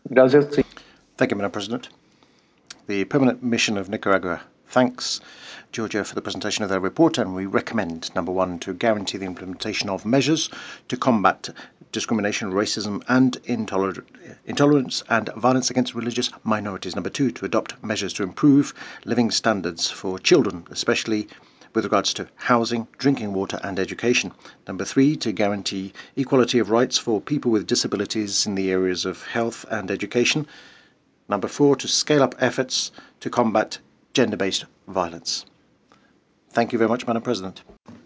Gracias. Thank you, Madam President. The Permanent Mission of Nicaragua thanks Georgia for the presentation of their report, and we recommend, number one, to guarantee the implementation of measures to combat discrimination, racism and intolerance and violence against religious minorities. Number two, to adopt measures to improve living standards for children, especially with regards to housing, drinking water and education. Number three, to guarantee equality of rights for people with disabilities in the areas of health and education. Number four, to scale up efforts to combat gender-based violence. Thank you very much, Madam President.